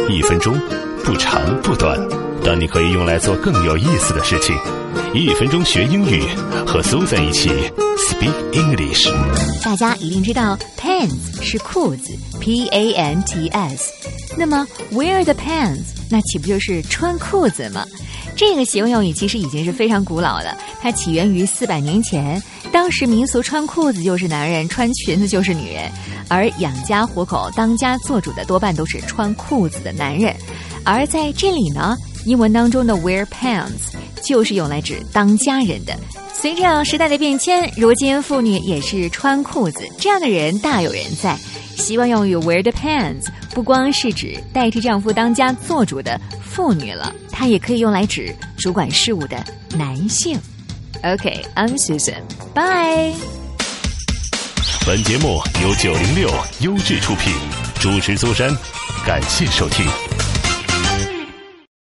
1分钟，不长不短，但你可以用来做更有意思的事情。1分钟学英语，和苏在一起 Speak English。 大家一定知道 pants 是裤子 P-A-N-T-S， 那么 wear the pants 那岂不就是穿裤子吗？这个习惯用语其实已经是非常古老的，它起源于400年前，当时民俗穿裤子就是男人，穿裙子就是女人，而养家活口当家做主的多半都是穿裤子的男人。而在这里呢，英文当中的 wear pants 就是用来指当家人的。随着时代的变迁，如今妇女也是穿裤子，这样的人大有人在。习惯用语 wear the pants 不光是指代替丈夫当家做主的妇女了，它也可以用来指主管事务的男性。Okay, I'm Susan. Bye. 本节目由906优质出品，主持苏珊，感谢收听。